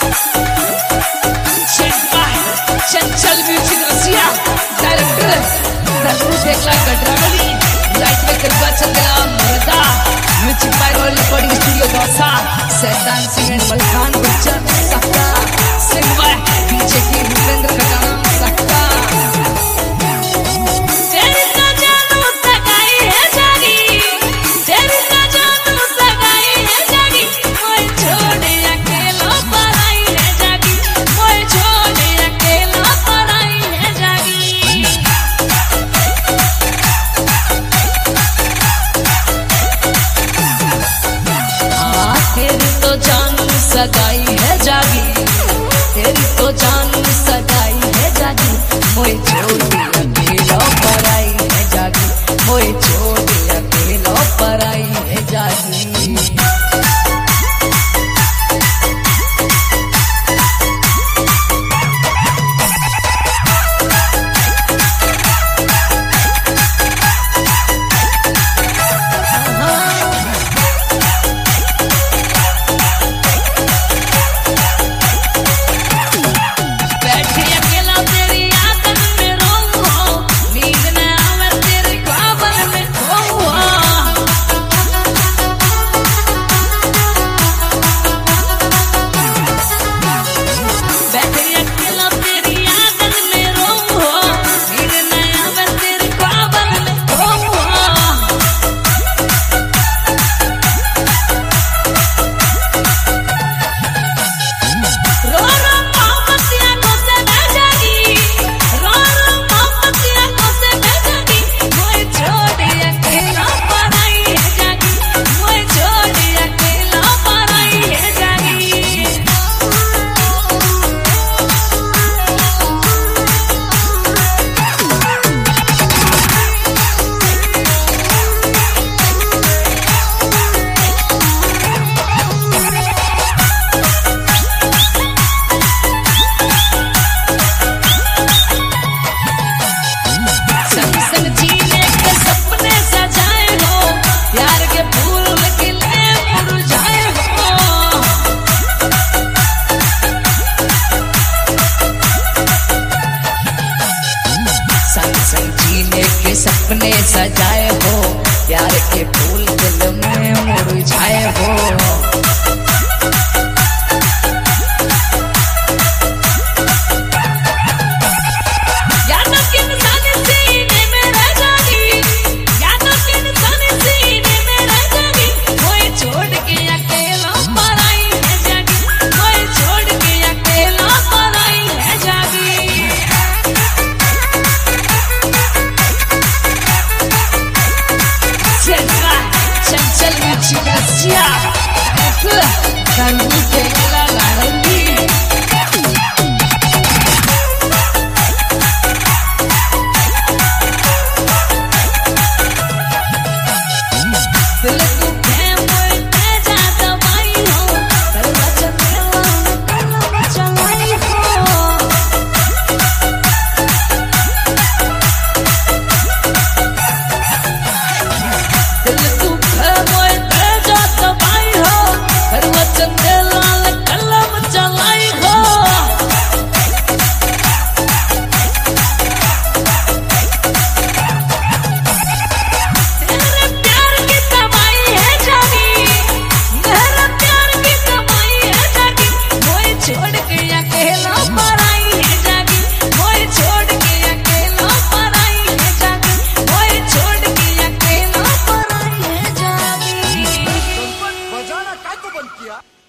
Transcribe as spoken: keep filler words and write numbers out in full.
चंचल music रसिया director दर्शक देखला गडरावली लाइट में कृपा चंद्रा मरदा music by royal recording studio Dausa Saitan Singh and Malkhan बच्चन सकता सिंह बाय पीछे की भूपेंद्र का नाम सकता सगाई है जागी तेरी तो जान सगाई है जागी मोए छोड़ अकेला पराई है जागी मोए छोड़ अकेला पराई है जागी सपने सजाए हो प्यार के फूल दिल में मुरझाए हो रंगी केला लारंगी दिल दुखे मोए तेजा दवाई हो करवा चंद्रा करवा चलाई हो दिल दुखे मोए तेजा दवाई हो करवा चंद्रा कलम चलाई हो तेरे प्यार की कमाई है जागी मेरा प्यार की कमाई है जागी मोए छोड़ के अकेला पराई है जागी मोए छोड़ के अकेला पराई है जागी मोए छोड़ के अकेला पराई है जागी बजाना काय को बंद किया।